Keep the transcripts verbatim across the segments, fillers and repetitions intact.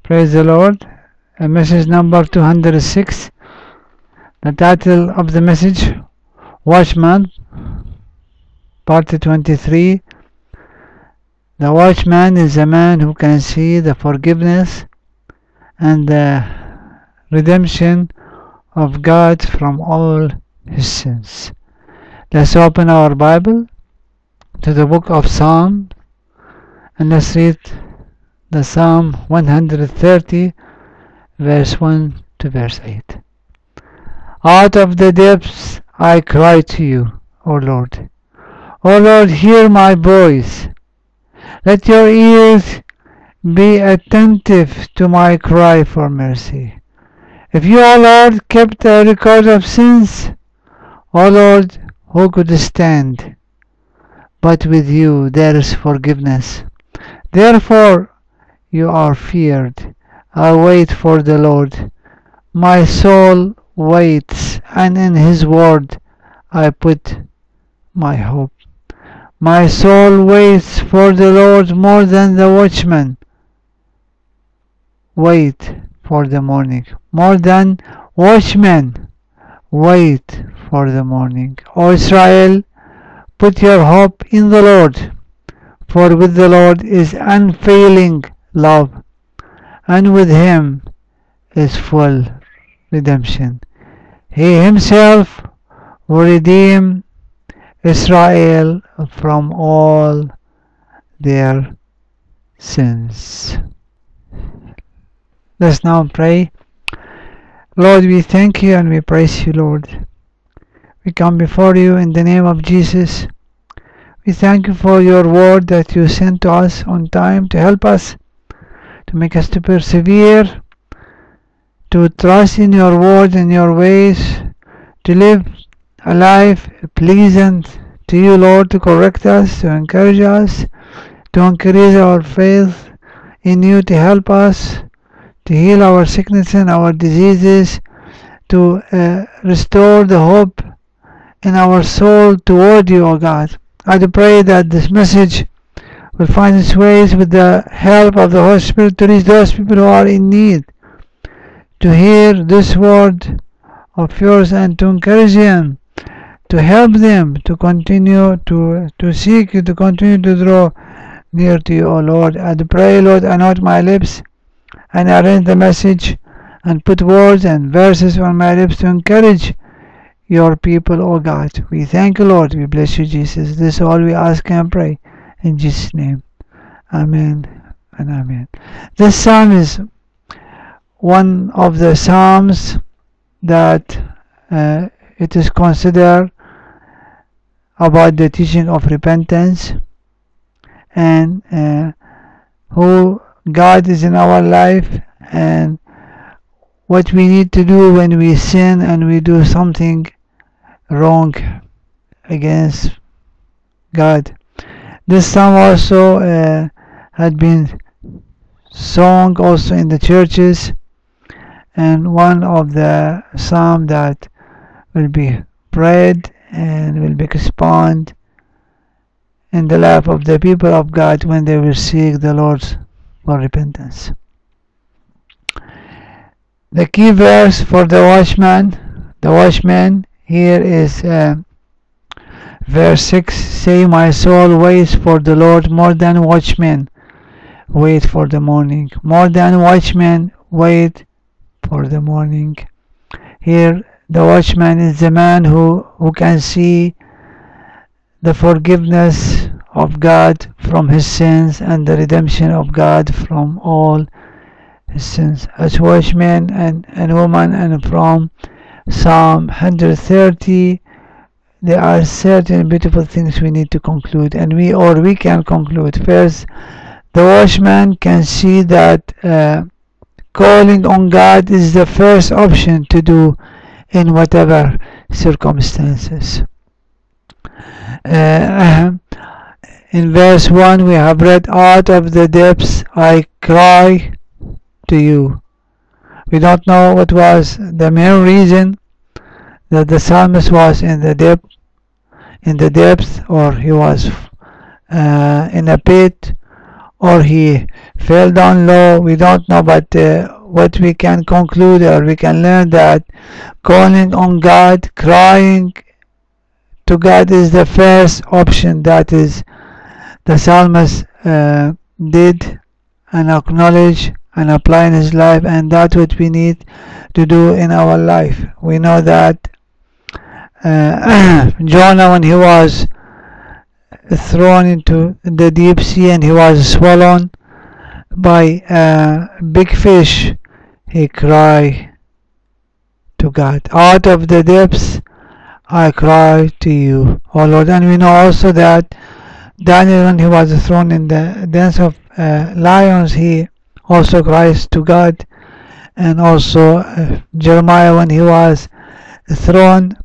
Praise the Lord. Uh, message number two hundred six. The title of the message, Watchman, part twenty-three. The watchman is a man who can see the forgiveness and the redemption of God from all his sins. Let's open our Bible to the book of Psalm and let's read the Psalm one hundred thirty, verse one to verse eight. Out of the depths I cry to you, O Lord. O Lord, hear my voice. Let your ears be attentive to my cry for mercy. If you, O Lord, kept a record of sins, O Lord, who could stand? But with you there is forgiveness. Therefore you are feared. I wait for the Lord. My soul waits, and in his word I put my hope. My soul waits for the Lord more than the watchman. Wait for the morning. More than watchmen. Wait for the morning. O Israel, put your hope in the Lord, for with the Lord is unfailing love, and with him is full redemption. He himself will redeem Israel from all their sins. Let's now pray. Lord, we thank you and we praise you, Lord. We come before you in the name of Jesus. We thank you for your word that you sent to us on time to help us, to make us to persevere, to trust in your word and your ways, to live a life pleasant to you, Lord, to correct us, to encourage us, to increase our faith in you, to help us, to heal our sickness and our diseases, to uh, restore the hope in our soul toward you, O God. I do pray that this message will find its ways with the help of the Holy Spirit to reach those people who are in need, to hear this word of yours and to encourage them, to help them to continue to, to seek you, to continue to draw near to you, O Lord. I do pray, Lord, anoint my lips and arrange the message and put words and verses on my lips to encourage your people, O God. We thank you, Lord. We bless you, Jesus. This is all we ask and pray in Jesus' name. Amen and amen. This psalm is one of the psalms that uh, it is considered about the teaching of repentance and uh, who God is in our life and what we need to do when we sin and we do something wrong against God. This psalm also uh, had been sung also in the churches, and one of the psalm that will be prayed and will be expounded in the life of the people of God when they will seek the Lord for repentance. The key verse for the watchman, the watchman here is uh, verse six. Say, my soul waits for the Lord more than watchmen wait for the morning. More than watchmen wait for the morning. Here the watchman is the man who, who can see the forgiveness of God from his sins and the redemption of God from all his sins. As watchman and, and woman, and from Psalm one hundred thirty, there are certain beautiful things we need to conclude, and we or we can conclude. First, the watchman can see that uh, calling on God is the first option to do in whatever circumstances. Uh, in verse one we have read, out of the depths I cry to you. We don't know what was the main reason that the psalmist was in the depth, in the depth, or he was uh, in a pit, or he fell down low. We don't know, but uh, what we can conclude or we can learn that calling on God, crying to God is the first option that is the psalmist uh, did and acknowledge and apply in his life, and that's what we need to do in our life. We know that uh, Jonah, when he was thrown into the deep sea and he was swallowed by a big fish, he cried to God, out of the depths I cry to you, O Lord. And we know also that Daniel, when he was thrown in the dens of uh, lions, he also cries to God. And also uh, Jeremiah, when he was thrown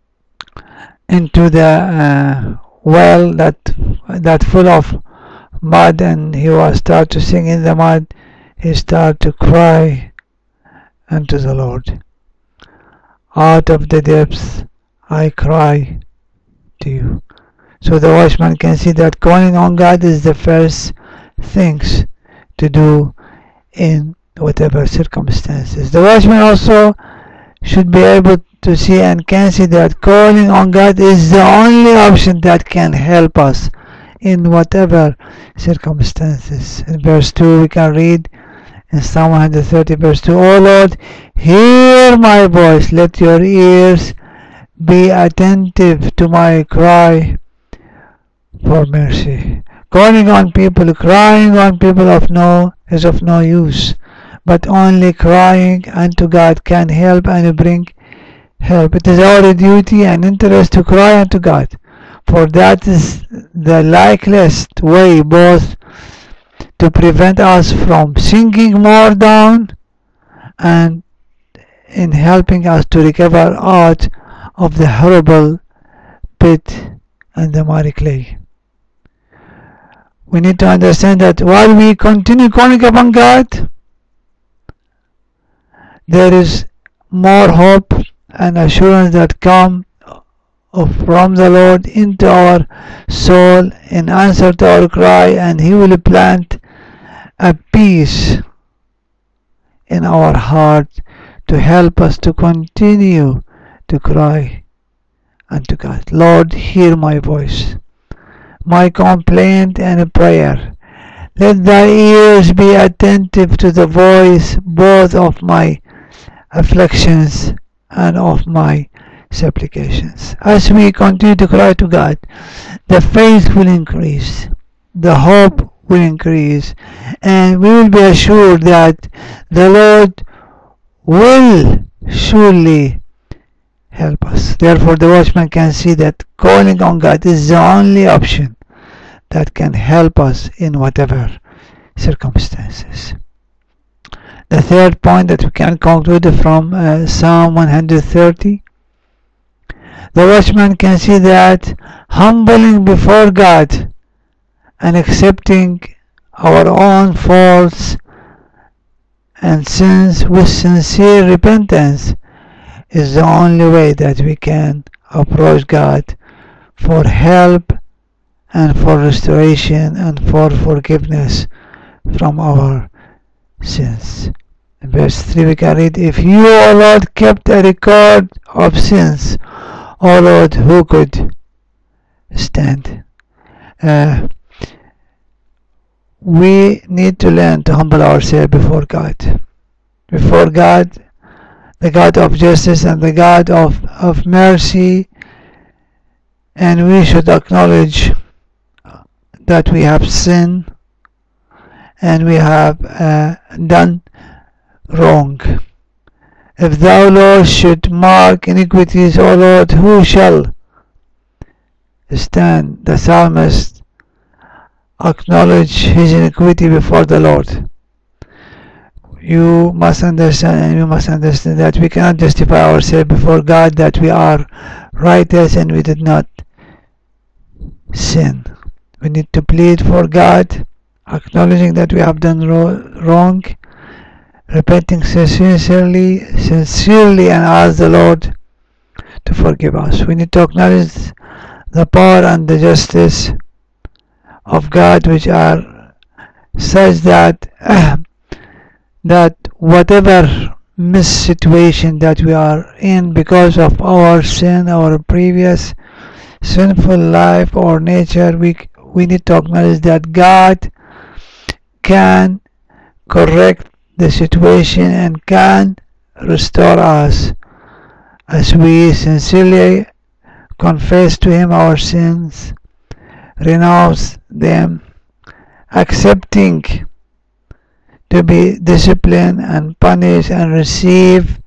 into the uh, well that that full of mud, and he was start to sing in the mud, he started to cry unto the Lord. Out of the depths I cry to you. So the watchman can see that calling on God is the first things to do in whatever circumstances. The watchman also should be able to see and can see that calling on God is the only option that can help us in whatever circumstances. In verse two we can read in Psalm one thirty verse two, O Lord, hear my voice, let your ears be attentive to my cry for mercy. Calling on people, crying on people of no is of no use, but only crying unto God can help and bring help. It is our duty and interest to cry unto God, for that is the likeliest way both to prevent us from sinking more down and in helping us to recover out of the horrible pit and the miry clay. We need to understand that while we continue calling upon God, there is more hope and assurance that come from the Lord into our soul in answer to our cry, and He will plant a peace in our heart to help us to continue to cry unto God. Lord, hear my voice, my complaint and prayer. Let thy ears be attentive to the voice both of my afflictions and of my supplications. As we continue to cry to God, the faith will increase, the hope will increase, and we will be assured that the Lord will surely help us. Therefore, the watchman can see that calling on God is the only option that can help us in whatever circumstances. The third point that we can conclude from uh, Psalm one thirty, the watchman can see that humbling before God and accepting our own faults and sins with sincere repentance is the only way that we can approach God for help and for restoration and for forgiveness from our sins. In verse three we can read, if you, O Lord, kept a record of sins, O Lord, who could stand? Uh, we need to learn to humble ourselves before God. Before God, the God of justice and the God of, of mercy, and we should acknowledge that we have sinned and we have uh, done wrong. If thou, Lord, should mark iniquities, O Lord, who shall stand? The psalmist acknowledge his iniquity before the Lord. You must understand, and we must understand that we cannot justify ourselves before God that we are righteous and we did not sin. We need to plead for God, acknowledging that we have done wrong, repenting sincerely, sincerely, and ask the Lord to forgive us. We need to acknowledge the power and the justice of God, which are such that that whatever mis situation that we are in because of our sin, our previous sinful life or nature, we we need to acknowledge that God can correct the situation and can restore us as we sincerely confess to Him our sins, renounce them, accepting to be disciplined and punished and receive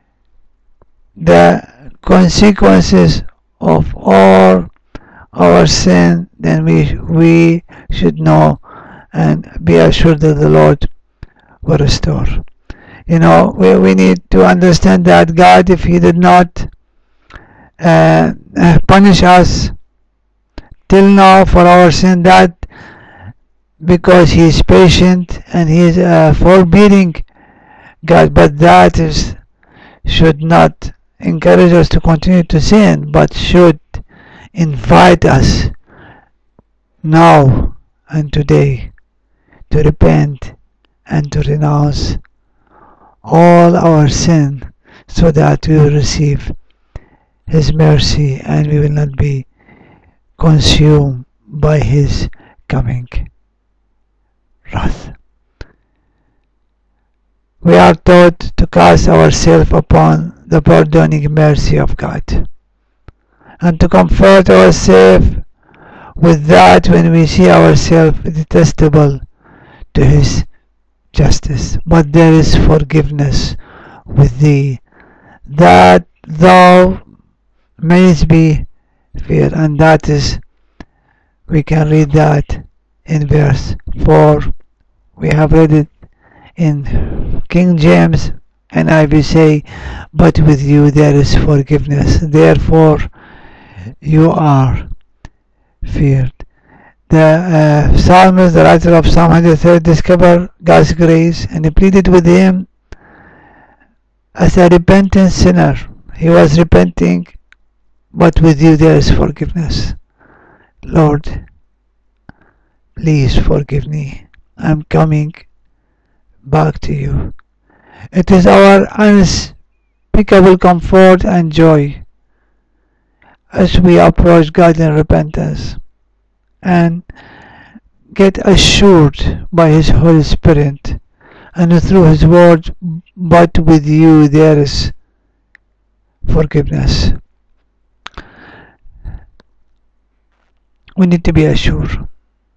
the consequences of all our sin, then we we should know and be assured that the Lord will restore. You know, we, we need to understand that God, if He did not uh, punish us till now for our sin, that because He is patient and He is a forbearing God, but that is should not encourage us to continue to sin, but should invite us now and today to repent and to renounce all our sin, so that we will receive His mercy and we will not be consumed by His coming wrath. We are taught to cast ourselves upon the pardoning mercy of God and to comfort ourselves with that when we see ourselves detestable to His justice. But there is forgiveness with Thee, that Thou mayest be feared. And that is, we can read that in verse four. We have read it in King James, and I will say, but with you there is forgiveness, therefore you are feared. The uh, psalmist, the writer of Psalm one hundred thirty, discovered God's grace, and he pleaded with Him as a repentant sinner. He was repenting, but with you there is forgiveness. Lord, please forgive me. I'm coming back to you. It is our unspeakable comfort and joy as we approach God in repentance and get assured by His Holy Spirit and through His Word, but with you there is forgiveness. We need to be assured.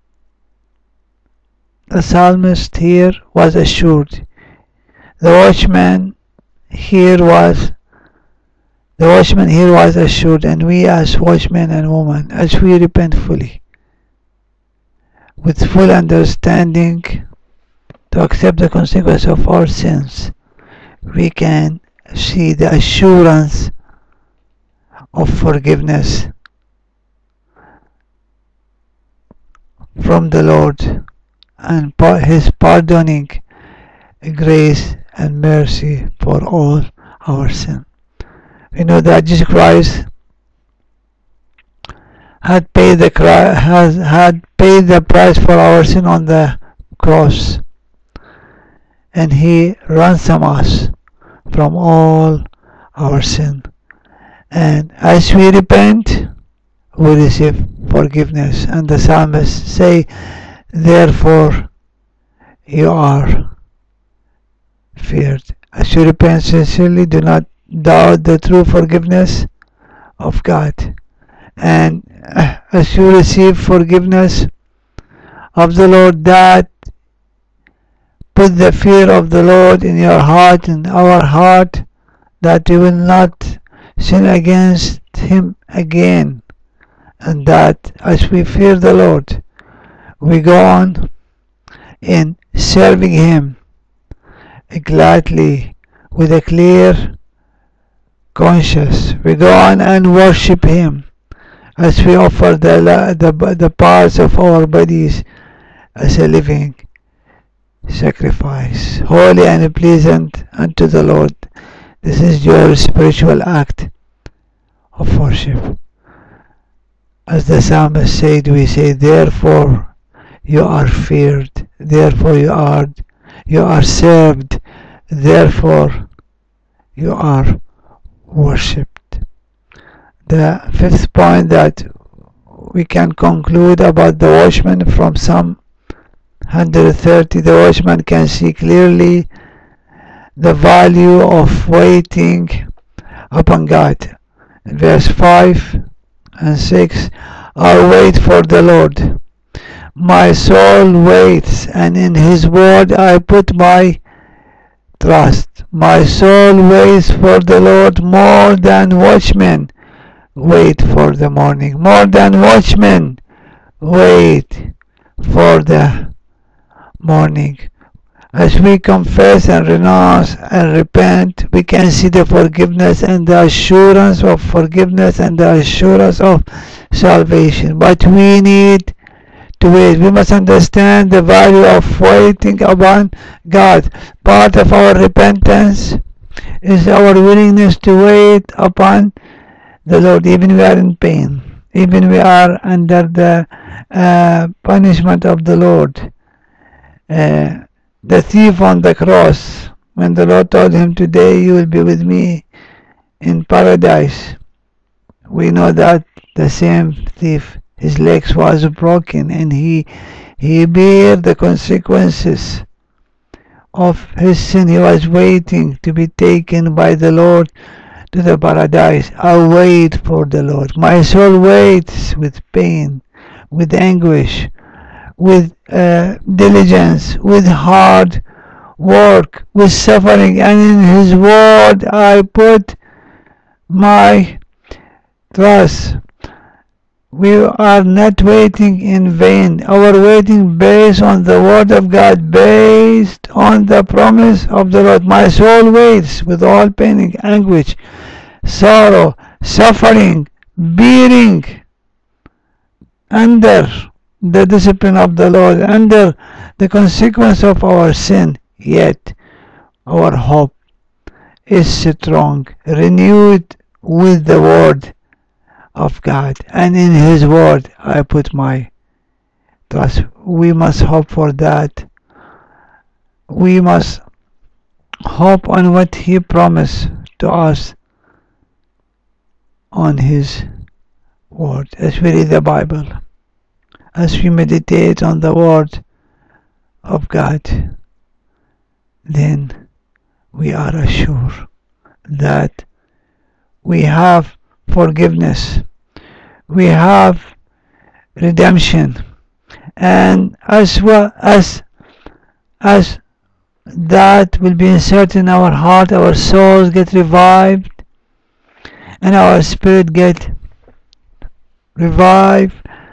The psalmist here was assured. The watchman here was the watchman here was assured, and we as watchmen and women, as we repent fully, with full understanding to accept the consequence of our sins, we can see the assurance of forgiveness from the Lord and His pardoning grace and mercy for all our sin. We know that Jesus Christ had paid the has had paid the price for our sin on the cross, and He ransomed us from all our sin. And as we repent, we receive forgiveness. And the psalmist say, therefore you are feared. As you repent sincerely, do not doubt the true forgiveness of God. And as you receive forgiveness of the Lord, that put the fear of the Lord in your heart, in our heart, that we will not sin against Him again. And that as we fear the Lord, we go on in serving Him gladly with a clear conscience. We go on and worship Him as we offer the, the, the parts of our bodies as a living sacrifice, holy and pleasant unto the Lord. This is your spiritual act of worship. As the psalmist said, we say, therefore you are feared, therefore you are you are served, therefore you are worshipped. The fifth point that we can conclude about the watchman from Psalm one hundred thirty, the watchman can see clearly the value of waiting upon God. In verse five and six, I wait for the Lord. My soul waits, and in his word I put my trust. My soul waits for the Lord more than watchmen wait for the morning. More than watchmen wait for the morning. As we confess and renounce and repent, we can see the forgiveness and the assurance of forgiveness and the assurance of salvation. But we need to wait. We must understand the value of waiting upon God. Part of our repentance is our willingness to wait upon the Lord, even we are in pain, even we are under the uh, punishment of the Lord. Uh, the thief on the cross, when the Lord told him, today you will be with me in paradise, we know that the same thief, his legs was broken, and he he bare the consequences of his sin. He was waiting to be taken by the Lord to the paradise. I wait for the Lord. My soul waits with pain, with anguish, with uh, diligence, with hard work, with suffering, and in his word I put my trust. We are not waiting in vain. Our waiting based on the word of God, based on the promise of the Lord. My soul waits with all pain, anguish, sorrow, suffering, bearing under the discipline of the Lord, under the consequence of our sin. Yet our hope is strong, renewed with the word of God, and in his word I put my trust. We must hope for that. We must hope on what he promised to us on his word. As we read the Bible, as we meditate on the word of God, then we are assured that we have forgiveness, we have redemption, and as well as as that will be inserted in our heart, our souls get revived and our spirit get revived,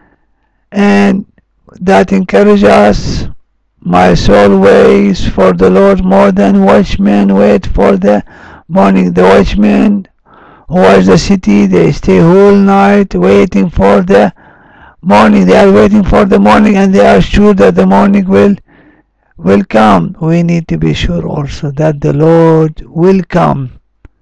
and that encourages us. My soul waits for the Lord more than watchmen wait for the morning. The watchmen who watch the city, they stay whole night waiting for the morning. They are waiting for the morning, and they are sure that the morning will will come. We need to be sure also that the Lord will come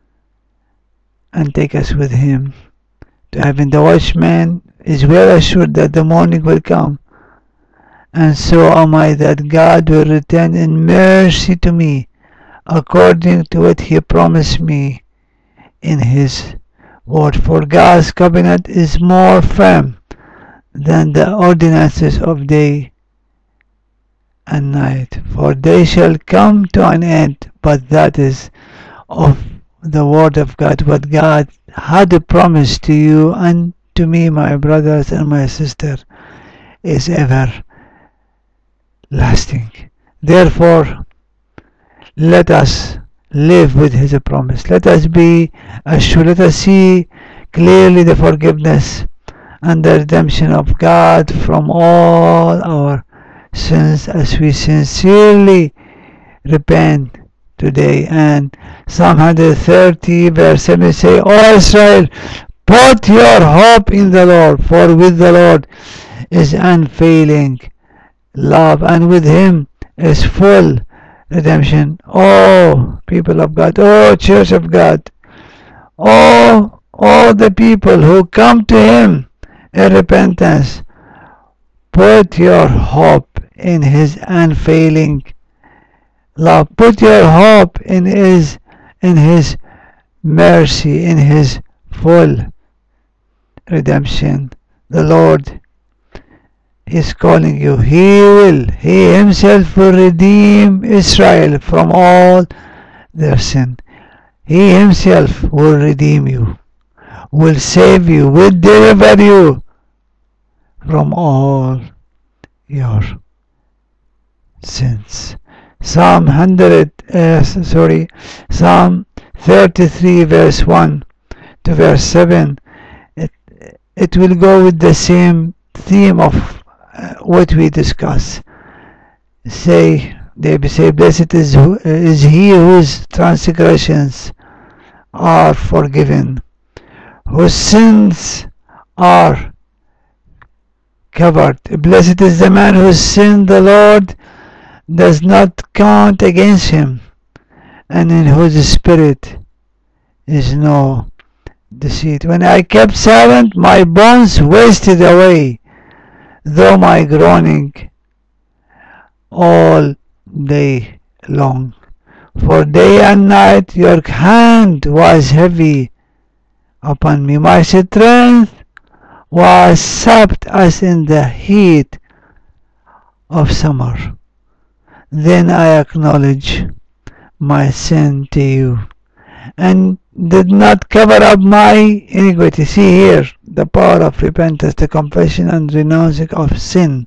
and take us with him to heaven. The watchman is well assured that the morning will come, and so am I, that God will return in mercy to me according to what he promised me in his word. For God's covenant is more firm than the ordinances of day and night, for they shall come to an end. But that is of the word of God, what God had promised to you and to me, my brothers and my sisters, is ever lasting. Therefore, let us live with his promise. Let us be assured. Let us see clearly the forgiveness and the redemption of God from all our sins as we sincerely repent today. And Psalm one hundred thirty verse seven say, O Israel, put your hope in the Lord, for with the Lord is unfailing love, and with him is full redemption. Oh, people of God, oh, church of God, oh, all the people who come to him in repentance, Put your hope in His unfailing love. Put your hope in His, in His mercy, in His full redemption. The Lord is calling you. He will, He Himself will redeem Israel from all their sin. He Himself will redeem you, will save you, will deliver you from all your sins. Psalm one hundred, uh, sorry, Psalm thirty-three, verse one to verse seven. It, it will go with the same theme of uh, what we discuss. Say, they say, blessed is, who, is he whose transgressions are forgiven, whose sins are covered. Blessed is the man whose sin the Lord does not count against him, and in whose spirit is no deceit. When I kept silent, my bones wasted away, though my groaning all day long. For day and night your hand was heavy upon me. My strength was sapped as in the heat of summer. Then I acknowledge my sin to you, and did not cover up my iniquity. See here the power of repentance, the confession and renouncing of sin.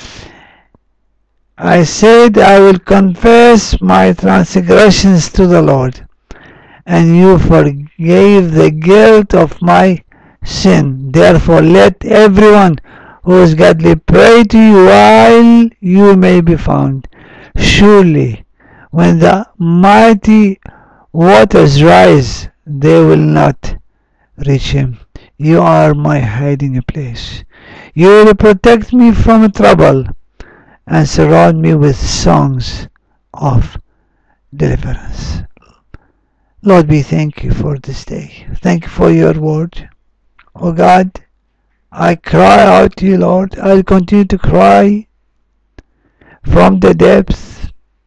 I said, I will confess my transgressions to the Lord, and you forgave the guilt of my sin. Therefore let everyone who is godly pray to you while you may be found. Surely when the mighty waters rise, they will not reach him. You are my hiding place. You will protect me from trouble and surround me with songs of deliverance. Lord, we thank you for this day. Thank you for your word. Oh God, I cry out to you, Lord. I'll continue to cry from the depths.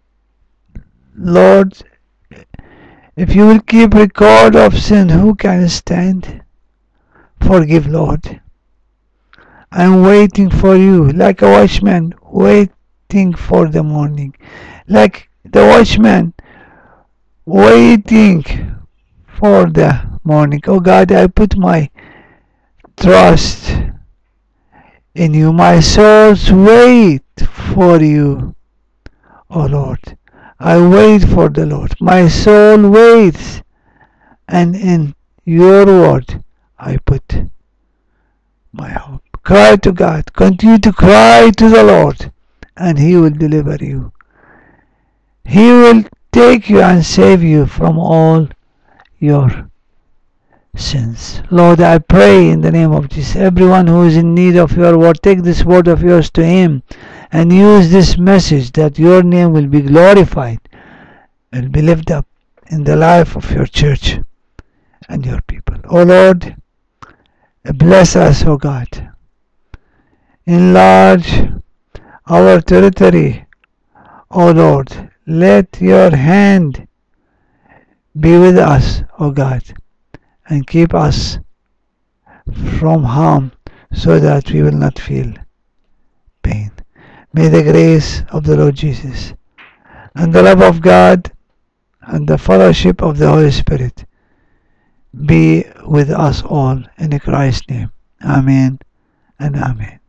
Lord, if you will keep record of sin, who can stand? Forgive, Lord. I'm waiting for you, like a watchman waiting for the morning. Like the watchman waiting for the morning. Oh God, I put my trust in you. My soul's wait for you, oh Lord. I wait for the Lord. My soul waits, and in your word I put my hope. Cry to God. Continue to cry to the Lord, and He will deliver you. He will take you and save you from all your sins. Lord, I pray in the name of Jesus, everyone who is in need of your word, take this word of yours to Him and use this message that your name will be glorified and be lifted up in the life of your church and your people. Oh Lord, bless us, oh God. Enlarge our territory, oh Lord. Let your hand be with us, oh God, and keep us from harm so that we will not feel pain. May the grace of the Lord Jesus and the love of God and the fellowship of the Holy Spirit be with us all in Christ's name. Amen and amen.